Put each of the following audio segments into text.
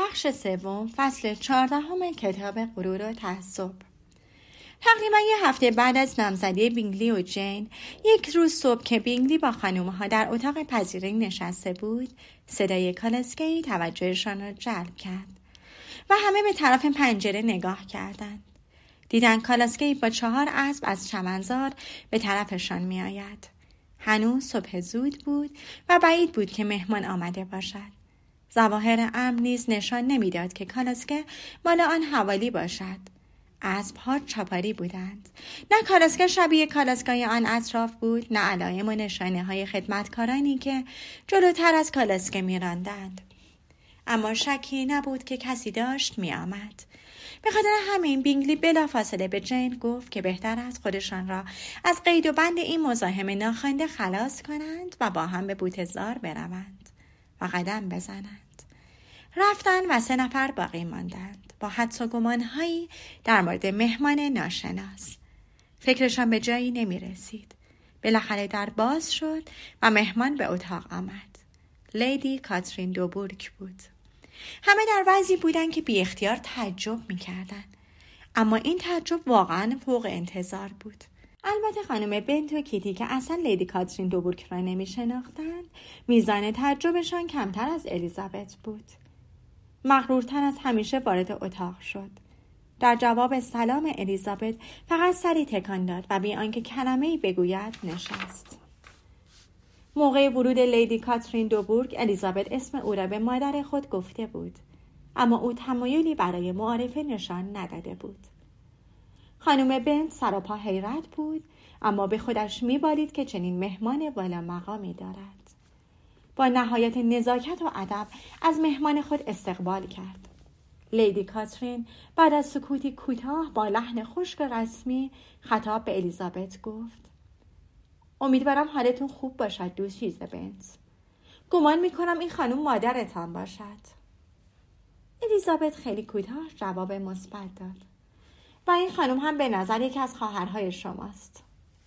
بخش سوم، فصل 14 کتاب غرور و تعصب. تقریبا یه هفته بعد از نامزدی بینگلی و جین، یک روز صبح که بینگلی با خانومها در اتاق پذیرایی نشسته بود، صدای کالاسکی توجهشان را جلب کرد و همه به طرف پنجره نگاه کردند. دیدن کالاسکی با 4 اسب از چمنزار به طرفشان می آید. هنوز صبح زود بود و بعید بود که مهمان آمده باشد. ظواهر امر نیز نشان نمیداد که کالاسکه مال آن حوالی باشد. اسب‌ها چاپاری بودند. نه کالاسکه شبیه کالاسکای آن اطراف بود، نه علائم و نشانه‌های خدمتکارانی که جلوتر از کالاسکه می‌راندند. اما شکی نبود که کسی داشت می‌آمد. به خاطر همین بینگلی بلافاصله به جین گفت که بهتر است خودشان را از قید و بند این مزاحم ناخوانده خلاص کنند و با هم به بوته‌زار بروند و قدم بزنند. رفتند و 3 نفر باقی ماندند با حدس و گمان‌هایی در مورد مهمان ناشناس. فکرشان به جایی نمی رسید. بالاخره در باز شد و مهمان به اتاق آمد. لیدی کاترین دوبورگ بود. همه در وضعی بودند که بی اختیار تعجب می کردن. اما این تعجب واقعا فوق انتظار بود. البته خانم بنت و کیتی که اصلا لیدی کاترین دوبورگ را نمی شناختند، میزان تعجبشان کمتر از الیزابت بود. مغرورتر از همیشه وارد اتاق شد. در جواب سلام الیزابت فقط سری تکان داد و بی آنکه کلمه‌ای بگوید نشست. موقع ورود لیدی کاترین دوبورگ الیزابت اسم او را به مادر خود گفته بود، اما او تمایلی برای معارفه نشان نداده بود. خانم بنت سراپا حیرت بود، اما به خودش می‌بالید که چنین مهمان والا مقامی دارد. با نهایت نزاکت و ادب از مهمان خود استقبال کرد. لیدی کاترین بعد از سکوتی کوتاه با لحن خشک رسمی خطاب به الیزابت گفت: امیدوارم حالتون خوب باشد دوشیز بنت. گمان میکنم این خانم مادرتان باشد. الیزابت خیلی کوتاه جواب مثبت داد: و این خانم هم به نظر یکی از خواهرهای شماست.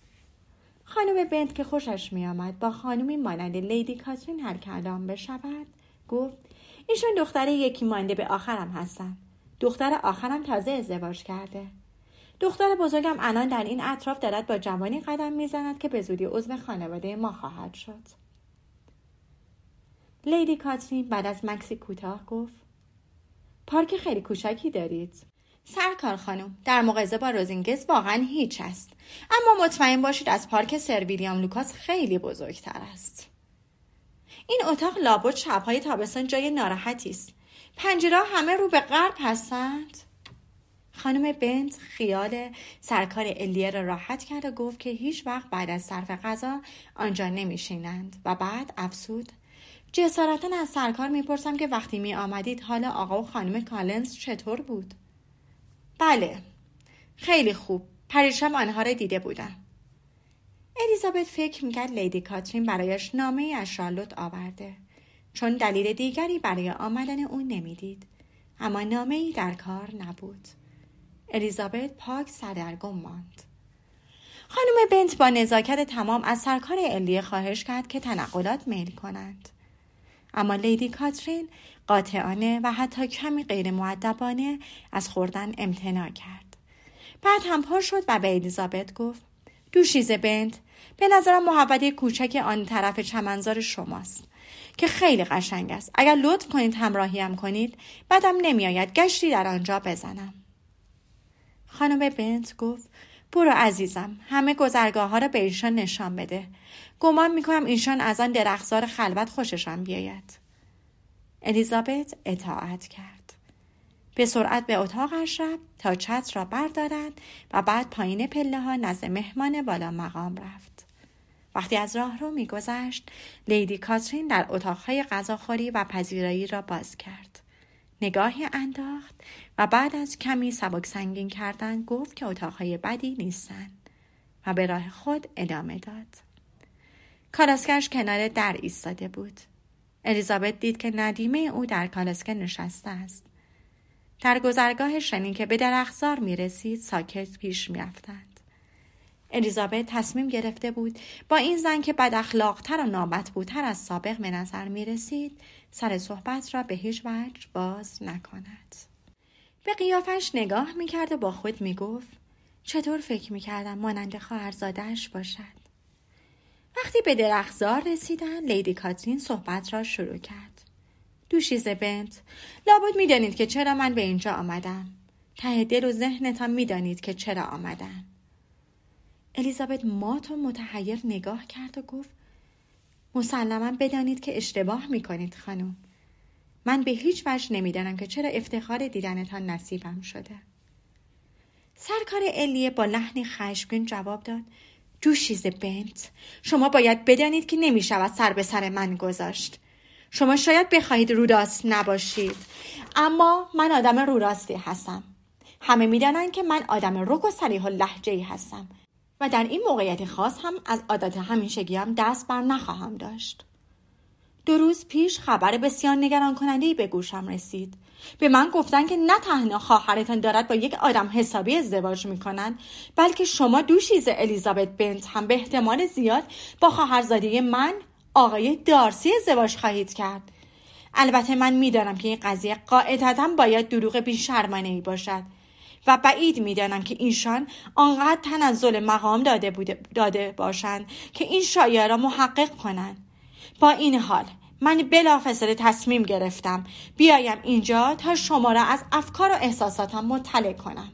خانم بنت که خوشش می آمد با خانمی مانند لیدی کاترین هر کلام بشود، گفت: ایشون دختر یکی مانده به آخرم هستن. دختر آخرم تازه ازدواج کرده. دختر بزرگم الان در این اطراف دارد با جوانی قدم میزند که به زودی عضو خانواده ما خواهد شد. لیدی کاترین بعد از مکسی کوتاه گفت: پارک خیلی کوچکی دارید. سرکار خانم، در مقایسه با روزینگز واقعا هیچ است، اما مطمئن باشید از پارک سر ویلیام لوکاس خیلی بزرگتر است. این اتاق لابد شب‌های تابستان جای ناراحتی است. پنجره‌ها همه رو به غرب هستند. خانم بنت خیال سرکار الیه را راحت کرد و گفت که هیچ وقت بعد از صرف غذا آنجا نمی‌شینند و بعد افسود: جسارتاً از سرکار میپرسم که وقتی می آمدید حال آقا و خانم کالنز چطور بود؟ بله، خیلی خوب. پریشب آنها را دیده بودم. الیزابت فکر میکرد لیدی کاترین برایش نامه‌ای از شارلوت آورده، چون دلیل دیگری برای آمدن او نمیدید، اما نامه‌ای در کار نبود. الیزابت پاک سردرگم ماند. خانم بنت با نزاکت تمام از سرکار الیه خواهش کرد که تنقلات میل کنند، اما لیدی کاترین قاطعانه و حتی کمی غیر مؤدبانه از خوردن امتناع کرد. بعد هم پر شد و به الیزابت گفت: دوشیز بنت، به نظرم محوطه کوچک آن طرف چمنزار شماست که خیلی قشنگ است. اگر لطف کنید همراهیم کنید، بعدم نمیآید گشتی در آنجا بزنم. خانم بنت گفت: برو عزیزم، همه گذرگاه ها را به ایشان نشان بده. گمان میکنم ایشان از آن درختزار خلوت خوششان بیاید. الیزابت اطاعت کرد. به سرعت به اتاقش رفت تا چتر را بردارد و بعد پایین پله ها نزد مهمان والا مقام رفت. وقتی از راه رو میگذشت، لیدی کاترین در اتاقهای غذاخوری و پذیرایی را باز کرد. نگاهی انداخت و بعد از کمی سبک سنگین کردن گفت که اتاقهای بدی نیستند و به راه خود ادامه داد. کالاسکش کنار در ایستاده بود. الیزابت دید که ندیمه او در کالاسکه نشسته است. در گذرگاه شنید که به درختزار می رسید ساکت پیش می رفتند. الیزابت تصمیم گرفته بود با این زن که بد اخلاق‌تر و نامطبوع‌تر از سابق به نظر می رسید سر صحبت را به هیچ وجه باز نکند. به قیافش نگاه می کرد و با خود می گفت چطور فکر می کردم مانند خواهرزاده‌اش باشد. وقتی به درختزار رسیدن لیدی کاترین صحبت را شروع کرد. دوشیزه بنت، لابد می دانید که چرا من به اینجا آمدم. ته دل و ذهنتان می دانید که چرا آمدم. الیزابت مات و متحیر نگاه کرد و گفت مسلماً بدانید که اشتباه می کنید خانم. من به هیچ وجه نمی دانم که چرا افتخار دیدنتان نصیبم شده. سرکار الیه با لحنی خشمگین جواب داد دوشیزه بنت، شما باید بدانید که نمی شود سر به سر من گذاشت. شما شاید بخواهید روراست نباشید، اما من آدم روراستی هستم. همه می دانند که من آدم رک و صریح اللهجه‌ای هستم و در این موقعیت خاص هم از عادات همیشگی‌ام دست بر نخواهم داشت. 2 روز پیش خبر بسیار نگران کننده‌ای به گوشم رسید. به من گفتن که نه تنها خواهرتان دارد با یک آدم حسابی ازدواج می‌کنند، بلکه شما دوشیزه الیزابت بنت هم به احتمال زیاد با خواهرزاده من آقای دارسی ازدواج خواهید کرد. البته من می‌دانم که این قضیه قاعدتاً باید دروغ بی‌شرمانه‌ای باشد و بعید می‌دانم که ایشان آنقدر تنزل مقام داده باشند که این شایعه را محقق کنند. با این حال من بلافاصله تصمیم گرفتم بیایم اینجا تا شما را از افکار و احساساتم مطلع کنم.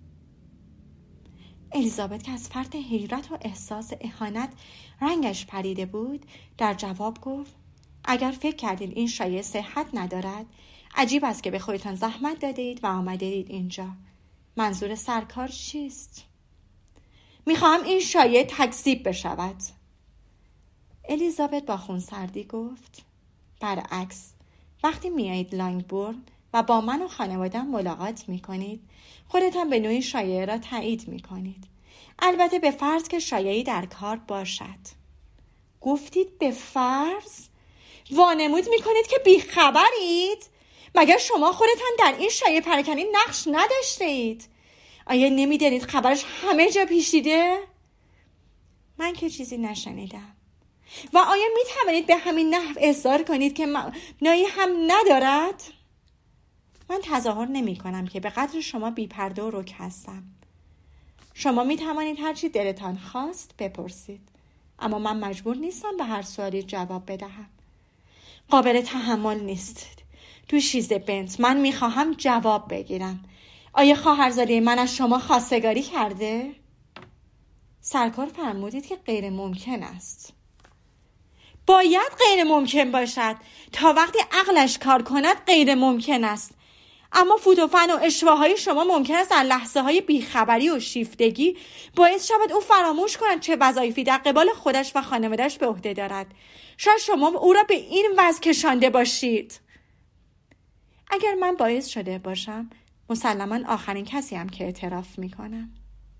الیزابت که از فرط حیرت و احساس اهانت رنگش پریده بود در جواب گفت اگر فکر کردید این شایعه صحت ندارد، عجیب است که به خودتان زحمت دادید و آمدید اینجا. منظور سرکار چیست؟ میخواهم این شایعه تکذیب بشود. الیزابت با خونسردی گفت برعکس، وقتی میایید لانگبورن و با من و خانواده‌ام ملاقات میکنید، خودتان به نوعی شایعه را تایید میکنید. البته به فرض که شایعه‌ای در کار باشد. گفتید به فرض؟ وانمود میکنید که بیخبرید؟ مگر شما خودتان در این شایعه پراکنی نقش نداشتید؟ آیا نمیدانید خبرش همه جا پیچیده؟ من که چیزی نشنیدم. و آیا می توانید به همین نحو اصرار کنید که معنایی هم ندارد؟ من تظاهر نمی کنم که به قدر شما بی‌پرده و رک هستم. شما می توانید هر چی دلتان خواست بپرسید، اما من مجبور نیستم به هر سوالی جواب بدهم. قابل تحمل نیست. دوشیزه بنت، من می خواهم جواب بگیرم. آیا خواهرزاده من از شما خواستگاری کرده؟ سرکار فرمودید که غیر ممکن است. باید غیر ممکن باشد. تا وقتی عقلش کار کند غیر ممکن است. اما فوت و فن و اشتباه‌های شما ممکن است در لحظه‌های بیخبری و شیفتگی باعث شود او فراموش کند چه وظایفی در قبال خودش و خانواده‌اش به عهده دارد. شاید شما او را به این وضع کشانده باشید. اگر من باعث شده باشم، مسلماً آخرین کسیم که اعتراف می‌کنم.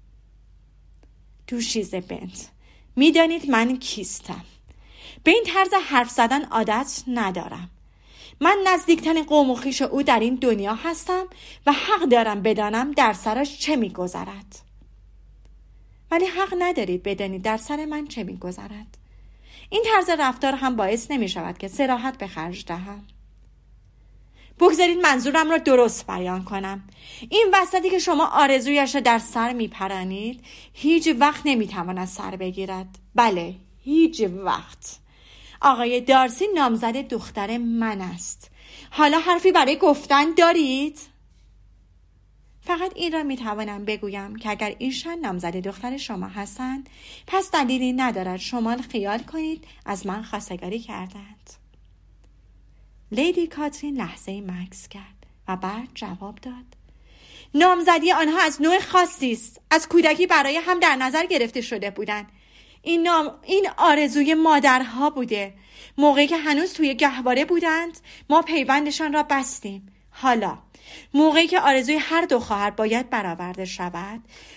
دوشیزه بنت، می‌دانید من کیستم. به این طرز حرف زدن عادت ندارم. من نزدیکترین قوم و خویش او در این دنیا هستم و حق دارم بدانم در سرش چه می‌گذرد. ولی حق ندارید بدانید در سر من چه می‌گذرد. این طرز رفتار هم باعث نمی‌شود که صراحت به خرج دهم. بگذارید منظورم را درست بیان کنم. این وسطی که شما آرزویش را در سر میپرانید هیچ وقت نمیتواند سر بگیرد. بله، هیچ وقت. آقای دارسی نامزد دختر من است. حالا حرفی برای گفتن دارید؟ فقط این را میتوانم بگویم که اگر ایشان نامزد دختر شما هستند، پس دلیلی ندارد شما خیال کنید از من خواستگاری کردند. لیدی کاترین لحظه‌ای مکث کرد و بعد جواب داد: نامزدی آنها از نوع خاصی است. از کودکی برای هم در نظر گرفته شده بودند. این آرزوی مادرها بوده. موقعی که هنوز توی گهواره بودند ما پیوندشان را بستیم. حالا موقعی که آرزوی هر دو خواهر باید برآورده شود،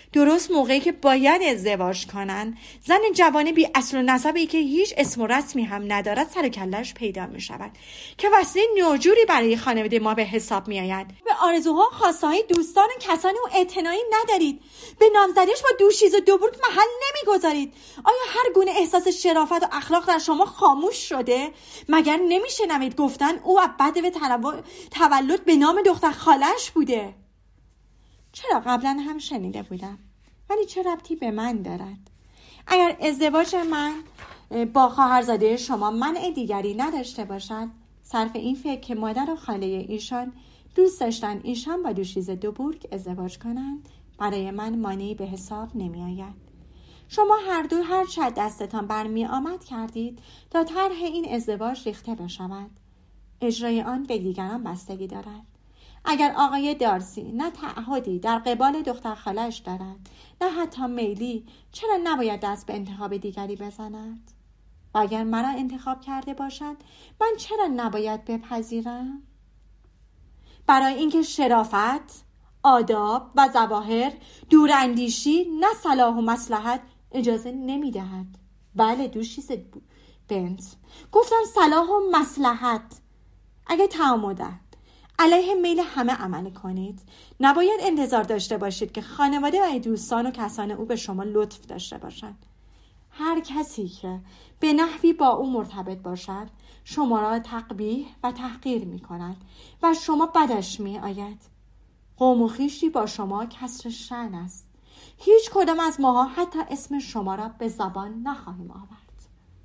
درست موقعی که باید ازدواج کنن، زن جوان بی اصل و نسبی که هیچ اسم و رسمی هم ندارد سر و کله‌اش پیدا می شود که وسیله ناجوری برای خانواده ما به حساب می آید. به آرزوها و خواسته‌های دوستان و کسانی او اعتنایی ندارید. به نامزدیش با دوشیز و دوبورگ محل نمیگذارید. آیا هر گونه احساس شرافت و اخلاق در شما خاموش شده؟ مگر نمیشنوید گفتن او بعد به تولد به نام دختر خالش بوده؟ چرا قبلا هم شنیده بودم، ولی چه ربطی به من دارد؟ اگر ازدواج من با خواهرزاده شما منع دیگری نداشته باشد، صرف این فکر که مادر و خاله ایشان دوست داشتن ایشان با دوشیزه دوبورگ ازدواج کنند برای من مانعی به حساب نمی آید. شما هر دو هر چه دستتان برمی آمد کردید تا طرح این ازدواج ریخته بشود. اجرای آن به دیگران بستگی دارد. اگر آقای دارسی نه تعهدی در قبال دختر خالش دارد، نه حتی میلی، چرا نباید دست به انتخاب دیگری بزند؟ و اگر مرا انتخاب کرده باشد، من چرا نباید بپذیرم؟ برای اینکه شرافت، آداب و ظواهر، دوراندیشی نه صلاح و مصلحت اجازه نمیدهد. بله دوشیز بنت، گفتم صلاح و مصلحت. اگه تعامدند علیه میل همه عمل کنید، نباید انتظار داشته باشید که خانواده و دوستان و کسان او به شما لطف داشته باشند. هر کسی که به نحوی با او مرتبط باشد شما را تقبیح و تحقیر می کند و شما بدش می آید. قوم و خویشی با شما کسر شأن است. هیچ کدام از ماها حتی اسم شما را به زبان نخواهیم آورد.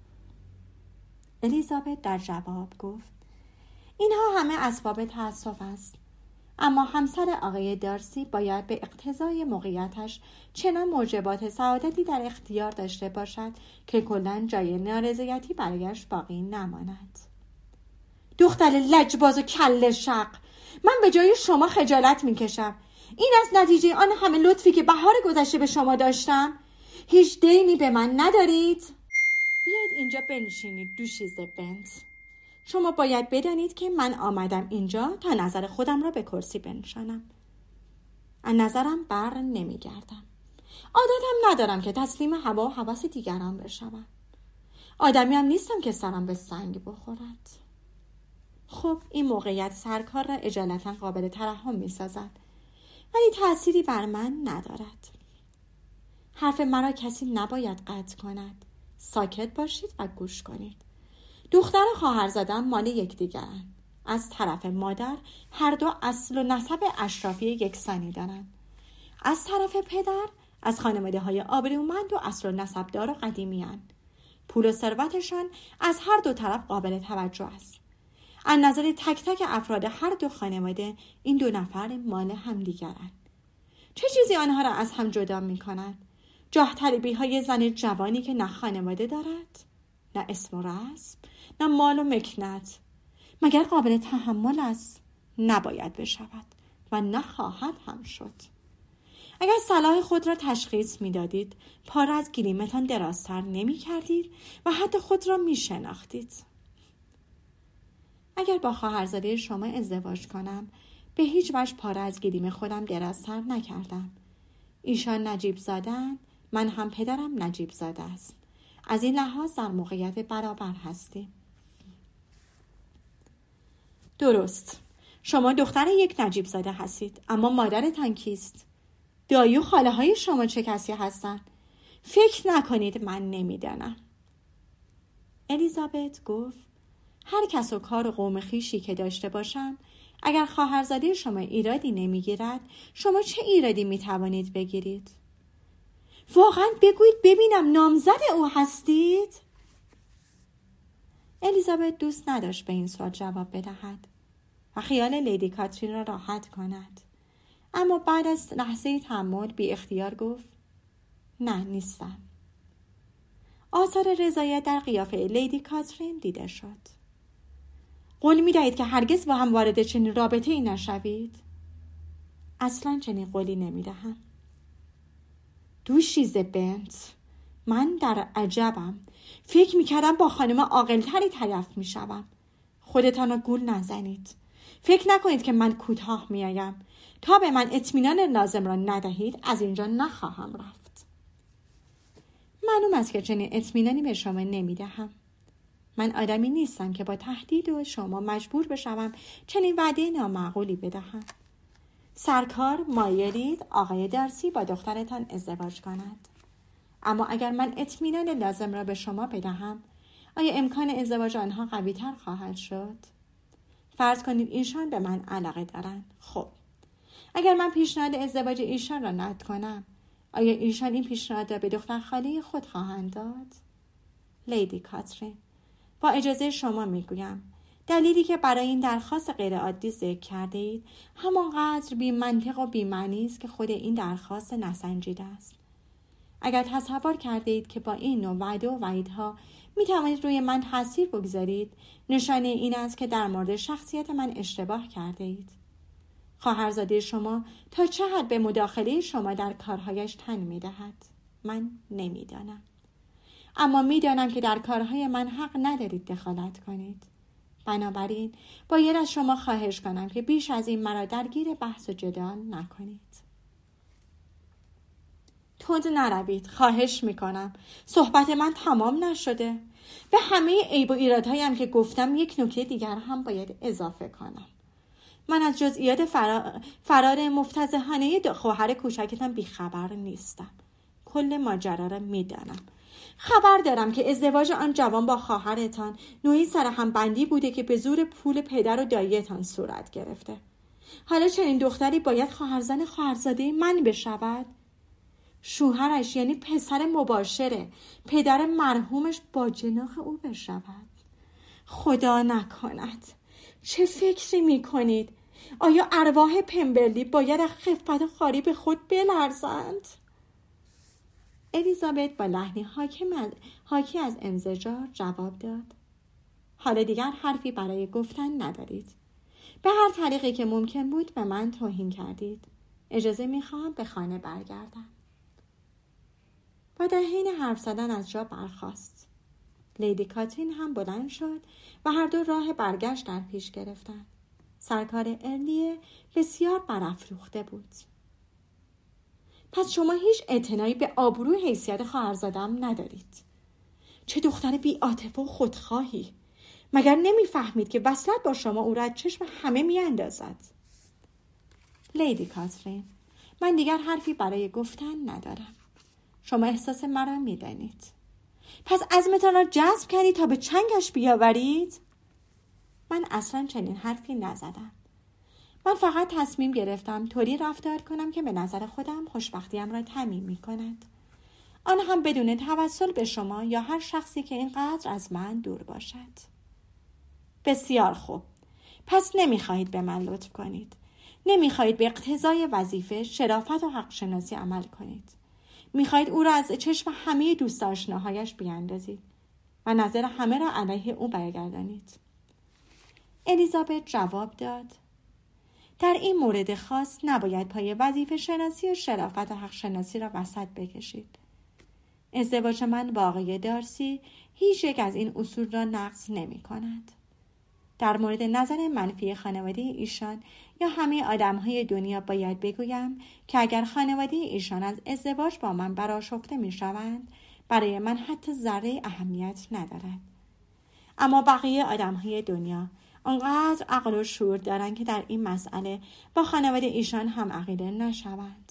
الیزابت در جواب گفت: اینها همه اسباب تأسف است، اما همسر آقای دارسی باید به اقتضای موقعیتش چنان موجبات سعادتی در اختیار داشته باشد که کلاً جای نارضایتی برایش باقی نماند. دختر لجباز و کله شق، من به جای شما خجالت میکشم. این از نتیجه آن همه لطفی که بهار گذشته به شما داشتم؟ هیچ دینی به من ندارید؟ بیایید اینجا بنشینید دوشیزه بنت. شما باید بدانید که من آمدم اینجا تا نظر خودم را به کرسی بنشانم. از نظرم بر نمیگردم. عادتم ندارم که تسلیم هوا و هوس دیگران بشوم. آدمی هم نیستم که سرم به سنگ بخورد. خب این موقعیت سرکار را اجالتا قابل ترحم می سازد، ولی تأثیری بر من ندارد. حرف مرا کسی نباید قطع کند. ساکت باشید و گوش کنید. دختر و خواهرزاده‌ام مال یکدیگرند. از طرف مادر هر دو اصل و نسب اشرافی یکسانی دارند. از طرف پدر از خانواده‌های آبرومند و اصل و نسبدار و قدیمی‌اند. پول و ثروتشان از هر دو طرف قابل توجه است. از نظر تک تک افراد هر دو خانواده این دو نفر مال همدیگرند. چه چیزی آنها را از هم جدا می‌کند؟ جاه طلبی‌های زن جوانی که نه خانواده دارد، نه اسم و رسم، نه مال و مکنت. مگر قابل تحمل است؟ نباید بشود و نخواهد هم شد. اگر صلاح خود را تشخیص می‌دادید، پا را از گلیمتان درازتر نمی‌کردید و حتی خود را می‌شناختید. اگر با خواهرزاده شما ازدواج کنم، به هیچ وجه پا را از گلیم خودم درازتر نکردم. ایشان نجیب زاده‌اند، من هم پدرم نجیب زاده است. از این لحاظ در موقعیت برابر هستیم. درست، شما دختر یک نجیب زاده هستید، اما مادرتان کیست؟ دایی و خاله های شما چه کسی هستند؟ فکر نکنید من نمیدانم. الیزابت گفت: هر کس و کار و قوم خویشی که داشته باشم، اگر خواهرزاده شما ایرادی نمیگیرد، شما چه ایرادی میتوانید بگیرید؟ واقعا بگویید ببینم نامزد او هستید؟ الیزابت دوست نداشت به این سوال جواب بدهد و خیال لیدی کاترین را راحت کند، اما بعد از لحظه تأمل بی اختیار گفت: نه نیستم. آثار رضایت در قیافه لیدی کاترین دیده شد. قول می دهید که هرگز با هم وارد چنین رابطه ای نشوید؟ اصلا چنین قولی نمی دهم. دوشیزه بنت، من در عجبم. فکر می کردم با خانم عاقل‌تری طرف می شوم. خودتان را گول نزنید. فکر نکنید که من کوتاه می آیم. تا به من اطمینان لازم را ندهید از اینجا نخواهم رفت. معلوم است که چنین اطمینانی به شما نمیدهم. من آدمی نیستم که با تهدید و شما مجبور بشوم چنین وعده نامعقولی بدهم. سرکار مایلید آقای دارسی با دخترتان ازدواج کند. اما اگر من اطمینان لازم را به شما بدهم، آیا امکان ازدواج آنها قوی‌تر خواهد شد؟ فرض کنید ایشان به من علاقه دارند. خب، اگر من پیشنهاد ازدواج ایشان را رد کنم، آیا ایشان این پیشنهاد را به دختر خاله خود خواهند داد؟ لیدی کاترین، با اجازه شما میگویم دلیلی که برای این درخواست غیرعادی ذکر کرده اید همانقدر بی منطق و بی معنی است که خود این درخواست نسنجیده است. اگر تصور کرده اید که با این نوع وعده و وعیدها می توانید روی من تاثیر بگذارید، نشانه این است که در مورد شخصیت من اشتباه کرده اید. خواهرزاده شما تا چه حد به مداخله شما در کارهایش تن می دهد؟ من نمی دانم. اما می دانم که در کارهای من حق ندارید دخالت کنید. بنابراین باید از شما خواهش کنم که بیش از این مرا درگیر بحث و جدال نکنید. تند نروید، خواهش میکنم. صحبت من تمام نشده. به همه عیب و ایرادهایم که گفتم یک نکته دیگر هم باید اضافه کنم. من از جزئیات فرار مفتضحانه خواهر کوچکتان بیخبر نیستم. کل ماجرا را میدانم. خبر دارم که ازدواج آن جوان با خواهرتان نوعی سرهمبندی بوده که به زور پول پدر و داییتان صورت گرفته. حالا چنین دختری باید خواهرزاده من بشود؟ شوهرش یعنی پسر مباشره، پدر مرحومش با جناح او بشود؟ خدا نکند. چه فکری میکنید؟ آیا ارواح پمبرلی باید از خفت و خواری به خود بلرزند؟ الیزابت با لحنی حاکی از انزجار جواب داد: حالا دیگر حرفی برای گفتن ندارید. به هر طریقی که ممکن بود به من توهین کردید. اجازه میخواهم به خانه برگردم. و در حین حرف زدن از جا برخاست. لیدی کاترین هم بلند شد و هر دو راه برگشت در پیش گرفتند. سرکار ارلیه بسیار برافروخته بود. پس شما هیچ اعتنایی به آبروی حیثیت خواهرزاده‌ام ندارید. چه دختر بی عاطفه و خودخواهی! مگر نمیفهمید که وصلت با شما او را از چشم همه میاندازد؟ لیدی کاترین، من دیگر حرفی برای گفتن ندارم. شما احساس مرا میدانید. پس عزمتان را جذب کردید تا به چنگش بیاورید؟ من اصلا چنین حرفی نزدم. من فقط تصمیم گرفتم طوری رفتار کنم که به نظر خودم خوشبختیم را تضمین می‌کند. آن هم بدون توسل به شما یا هر شخصی که اینقدر از من دور باشد. بسیار خوب. پس نمی‌خواهید به من لطف کنید. نمی‌خواهید به اقتضای وظیفه، شرافت و حق شناسی عمل کنید. می‌خواهید او را از چشم همه دوست آشناهایش بیاندازید و نظر همه را علیه او برگردانید. الیزابت جواب داد: در این مورد خاص نباید پای وظیفه شناسی و شرافت و حق شناسی را وسط بکشید. ازدواج من با آقای دارسی هیچ یک از این اصول را نقض نمی کند. در مورد نظر منفی خانواده ایشان یا همه آدم‌های دنیا باید بگویم که اگر خانواده ایشان از ازدواج با من برآشفته می‌شوند، برای من حتی ذره اهمیت ندارد. اما بقیه آدم‌های دنیا آنقدر عقل و شعور دارند که در این مسئله با خانواده ایشان هم عقیده نشوند.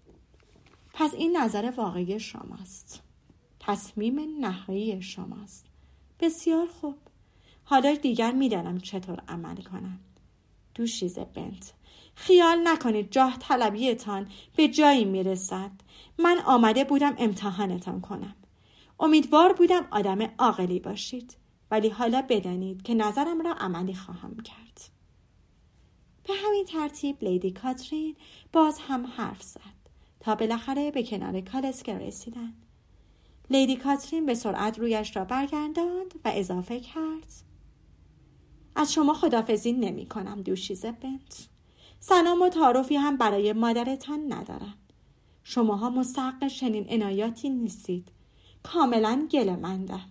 پس این نظر واقعی شماست. تصمیم نهایی شماست. بسیار خوب. حالا دیگر میدانم چطور عمل کنم. دوشیزه بنت، خیال نکنید جاه طلبیتان به جایی میرسد. من آمده بودم امتحانتان کنم. امیدوار بودم آدم عاقلی باشید. ولی حالا بدانید که نظرم را عملی خواهم کرد. به همین ترتیب لیدی کاترین باز هم حرف زد تا بالاخره به کنار کالسکه رسیدند. لیدی کاترین به سرعت رویش را برگرداند و اضافه کرد: از شما خداحافظی نمی کنم دوشیزه بنت. سلام و تعارفی هم برای مادرتان ندارم. شماها مستحق چنین عنایاتی نیستید. کاملا گله‌مندم.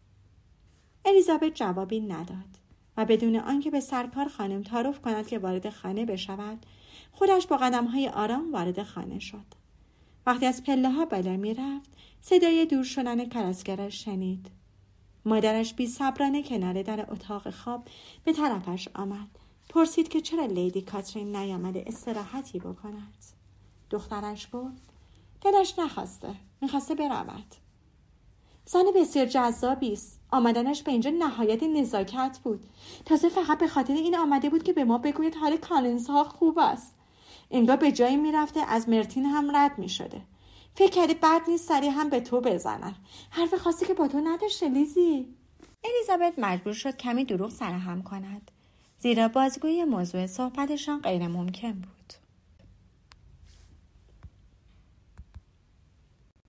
الیزابت جوابی نداد و بدون آنکه به سرکار خانم تعارف کند که وارد خانه بشود، خودش با قدم‌های آرام وارد خانه شد. وقتی از پله‌ها بالا می‌رفت، صدای دور شدن کالسکه‌اش شنید. مادرش بی‌صبرانه کنار در اتاق خواب به طرفش آمد. پرسید که چرا لیدی کاترین نیامده استراحتی بکند. دخترش گفت دلش نخواسته، میخواسته برود. زن بسیار جذابی است. آمدنش به اینجا نهایت نزاکت بود. تازه فقط به خاطر این آمده بود که به ما بگوید حال کالینز ها خوب است. انگار به جایی میرفته از مرتین هم رد میشده. فکر کرده بد نیست سری هم به تو بزنن. حرف خاصی که با تو نداشته لیزی. الیزابت مجبور شد کمی دروغ سرهم کند، زیرا بازگویی موضوع صحبتشان غیر ممکن بود.